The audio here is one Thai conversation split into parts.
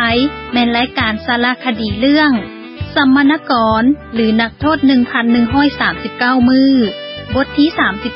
แม่นรายการสารคดีเรื่องสัมมนกรหรือนักโทษ 1,139 มือบทที่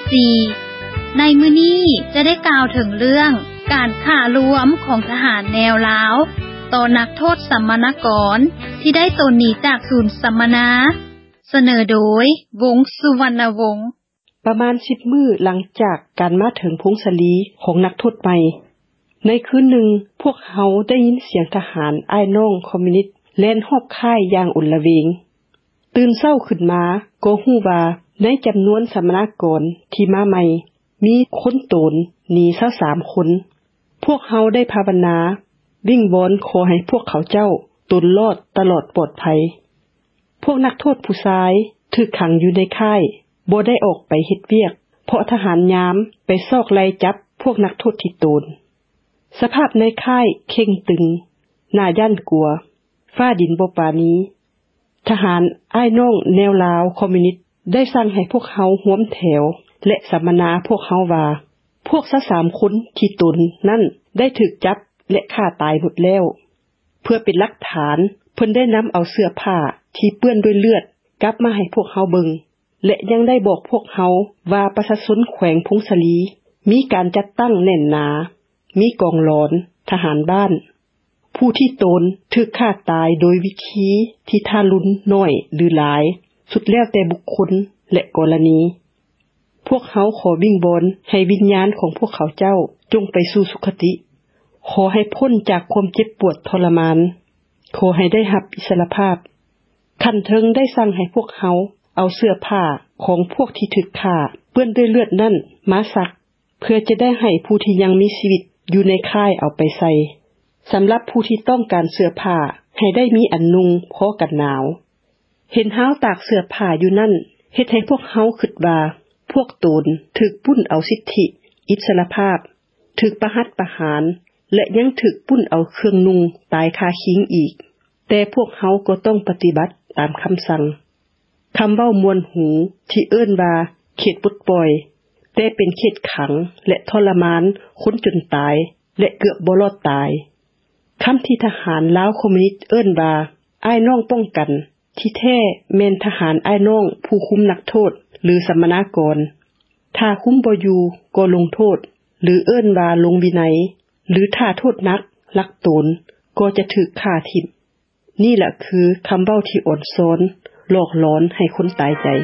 34ในมื้อนี้จะได้กล่าวถึงเรื่องการฆ่ารวมของทหารแนวลาวต่อนักโทษสัมมนกรที่ได้ตนหนีจากศูนย์สัมมนาเสนอโดยวงศ์สุวรรณวงศ์ประมาณ10มื้อหลังจากการมาถึงพงศลีของนักโทษใหม่ในคืนหนึ่งพวกเขาได้ยินเสียงทหารอ้ายน้องคอมมิวนิสต์แล่นรอบค่ายอย่างอุ่นละเวงตื่นเช้าขึ้นมาก็ฮู้ว่าในจำนวนสัมมนากรที่มาใหม่มีคนโตนหนี23คนพวกเขาได้ภาวนาวิงวอนขอให้พวกเขาเจ้าตนรอดตลอดปลอดภัยพวกนักโทษผู้ชายถูกขังอยู่ในค่ายบ่ได้ออกไปเฮ็ดเวียกเพราะทหารยามไปซอกไล่จับพวกนักโทษที่โตนสภาพในค่ายเข่งตึงน่าย่านกลัวฟ้าดินบ่ปราณีทหารอ้ายน้องแนวลาวคอมมิวนิสต์ได้สั่งให้พวกเขาร่วมแถวและสัมมนาพวกเขาว่าพวก23คนที่ตนนั่นได้ถูกจับและฆ่าตายหมดแล้วเพื่อเป็นหลักฐานเพิ่นได้นำเอาเสื้อผ้าที่เปื้อนด้วยเลือดกลับมาให้พวกเขาเบิงและยังได้บอกพวกเขาว่าประชาชนแขวงพงศลีมีการจัดตั้งแน่นหนามีกองร้อนทหารบ้านผู้ที่ตนถูกฆ่าตายโดยวิธีที่ทารุณน้อยหรือหลายสุดแล้วแต่บุคคลและกรณีพวกเขาขอวิงวอนให้วิญญาณของพวกเขาเจ้าจงไปสู่สุคติขอให้พ้นจากความเจ็บปวดทรมานขอให้ได้รับอิสรภาพขันเทิงได้สั่งให้พวกเขาเอาเสื้อผ้าของพวกที่ถูกฆ่าเปื้อนด้วยเลือดนั่นมาซักเพื่อจะได้ให้ผู้ที่ยังมีชีวิตอยู่ในค่ายเอาไปใส่สำหรับผู้ที่ต้องการเสื้อผ้าให้ได้มีอันนุ่งพอกันหนาวเห็นห้าวตากเสื้อผ้าอยู่นั่นเฮ็ดให้พวกเฮาคิดว่าพวกตนถูกปุ้นเอาสิทธิอิสรภาพถูกประหัตประหารและยังถูกปุ้นเอาเครื่องนุ่งตายคาคิงอีกแต่พวกเฮาก็ต้องปฏิบัติตามคำสั่งคำเว้ามวนหูที่เอิ้นว่าเขตปลดปล่อยแต่เป็นเขตขังและทรมานคนจนตายและเกือบบ่รอดตายคำที่ทหารลาวคอมมิวนิสต์เอิ้นว่าอ้ายน้องป้องกันที่แท้แม่นทหารอ้ายน้องผู้คุมนักโทษหรือสัมมนากรถ้าคุมบ่อยู่ก็ลงโทษหรือเอิ้นว่าลงวินัยหรือถ้าโทษหนักลักตนก็จะถูกฆ่าทิ่มนี่แหละคือคำเว้าที่อ่อนซ้อนหลอกหลอนให้คนตายใจ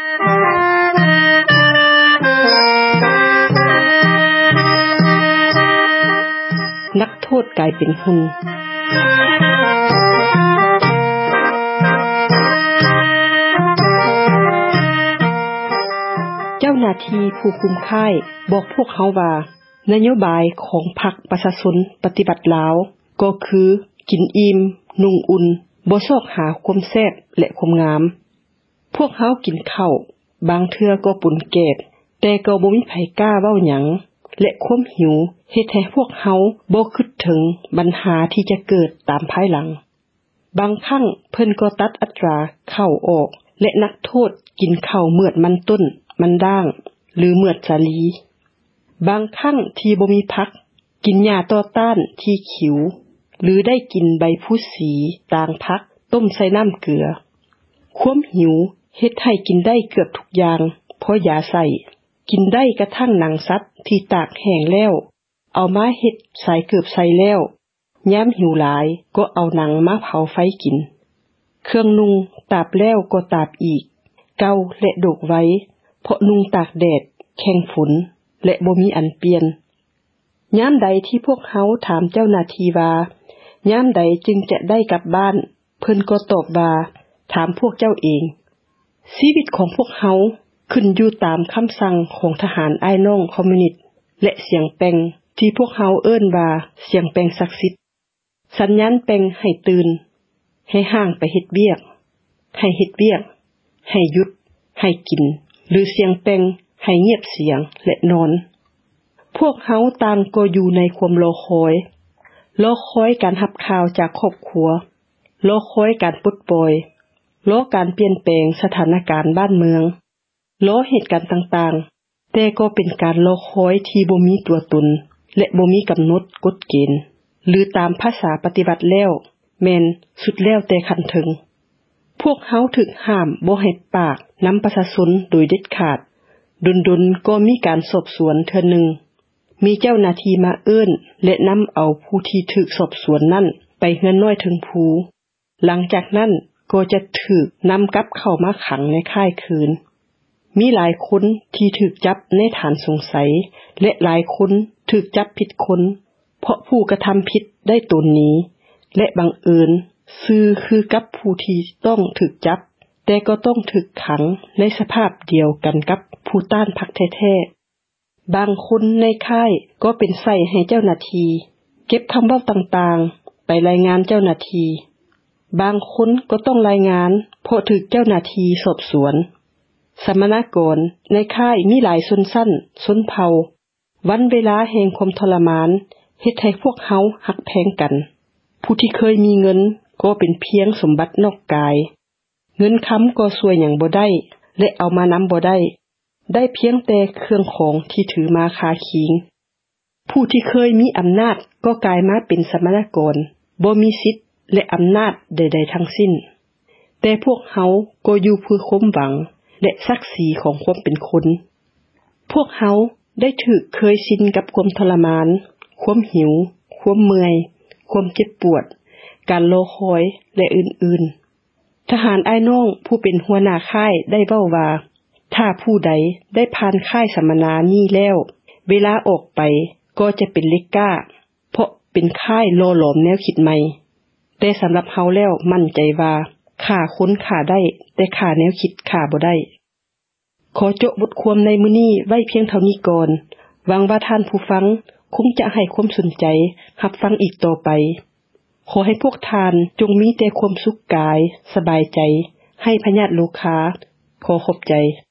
นักโทษกลายเป็นหุ่นเจ้าหน้าที่ผู้คุมค่ายบอกพวกเขาว่านโยบายของพรรคประชาชนปฏิบัติลาวก็คือกินอิ่มนุ่งอุ่นบ่ซอกหาความแซ่บและความงามพวกเขากินข้าวบางเทื่อก็ปุ่นแกบแต่ก็บ่มีไผกล้าเว้าหยังและความหิวเฮ็ดให้พวกเขาบ่คิดถึงปัญหาที่จะเกิดตามภายหลังบางครั้งเพิ่นก็ตัดอัตราเข้าออกและนักโทษกินข้าวเมือดมันต้นมันด่างหรือเมือดสาลีบางครั้งที่บ่มีผักกินหญ้าต่อต้านที่ขิวหรือได้กินใบพุสีต่างผักต้มใส่น้ำเกลือความหิวเฮ็ดให้กินได้เกือบทุกอย่างเพราะยาใส่กินได้กระทั่งหนังสัตว์ที่ตากแห้งแล้วเอามาเฮ็ดใส่เกือบใส่แล้วยามหิวหลายก็เอาหนังมาเผาไฟกินเครื่องนุ่งตากแล้วก็ตากอีกเกาและโดกไว้เพราะนุ่งตากแดดแข็งฝนและบ่มีอันเปลี่ยนยามใดที่พวกเขาถามเจ้าหน้าที่ว่ายามใดจึงจะได้กลับบ้านเพิ่นก็ตอบว่าถามพวกเจ้าเองชีวิตของพวกเขาขึ้นอยู่ตามคำสั่งของทหารอ้ายน้องคอมมิวนิสต์และเสียงแป้งที่พวกเขาเอิ้นว่าเสียงแป้งศักดิ์สิทธิ์สัญญาณแป้งให้ตื่นให้ห่างไปเฮ็ดเวียกให้เฮ็ดเวียกให้หยุดให้กินหรือเสียงแป้งให้เงียบเสียงและนอนพวกเขาต่างก็อยู่ในความรอคอยการรับข่าวจากครอบครัวรอคอยการปลดปล่อยรอการเปลี่ยนแปลงสถานการณ์บ้านเมืองรอเหตุการณ์ต่างๆแต่ก็เป็นการรอคอยที่บ่มีตัวตนและบ่มีกำหนดกฎเกณฑ์หรือตามภาษาปฏิบัติแล้วแม่นสุดแล้วแต่คันถึงพวกเฮาถึกห้ามบ่ให้ปากนำประชาชนโดยเด็ดขาดดุนๆก็มีการสอบสวนเทื่อนึงมีเจ้าหน้าที่มาเอิ้นและนำเอาผู้ที่ถูกสอบสวนนั่นไปเฮือนน้อยถึงภูหลังจากนั้นก็จะถูกนำกลับเข้ามาขังในค่ายคืนมีหลายคนที่ถูกจับในฐานสงสัยและหลายคนถูกจับผิดคนเพราะผู้กระทำผิดได้ตนนี้และบังเอิญซื่อคือกับผู้ที่ต้องถูกจับแต่ก็ต้องถูกขังในสภาพเดียวกันกับผู้ต้านพรรคแท้ๆบางคนในค่ายก็เป็นใส่ให้เจ้าหน้าที่เก็บคำเว้าต่างๆไปรายงานเจ้าหน้าที่บางคนก็ต้องรายงานเพราะถูกเจ้าหน้าที่สอบสวนสมณกรในค่ายมีหลายชนชั้นชนเผ่าวันเวลาแห่งความทรมานเฮ็ดให้พวกเฮาหักแพงกันผู้ที่เคยมีเงินก็เป็นเพียงสมบัตินอกกายเงินค้ำก็ช่วยหยังบ่ได้และเอามานำบ่ได้เพียงแต่เครื่องของที่ถือมาคาคิงผู้ที่เคยมีอำนาจก็กลายมาเป็นสมณกรบ่มีสิทธิ์และอำนาจใดๆทั้งสิ้นแต่พวกเฮาก็อยู่เพื่อความหวังและศักดิ์ศรีของความเป็นคนพวกเฮาได้ถูกเคยชินกับความทรมานความหิวความเมื่อยความเจ็บปวดการรอคอยและอื่นๆทหารอ้ายน้องผู้เป็นหัวหน้าค่ายได้เว้าว่าถ้าผู้ใดได้ผ่านค่ายสัมมนานี้แล้วเวลาออกไปก็จะเป็นเล็กก้าเพราะเป็นค่ายล่อหลอมแนวคิดใหม่แต่สำหรับเฮาแล้วมั่นใจว่าฆ่าคนฆ่าได้แต่ฆ่าแนวคิดฆ่าบ่ได้ขอจบบทความในมื้อนี้ไว้เพียงเท่านี้ก่อนหวังว่าท่านผู้ฟังคงจะให้ความสนใจรับฟังอีกต่อไปขอให้พวกท่านจงมีแต่ความสุขกายสบายใจให้พญาติโลคาขอขอบใจ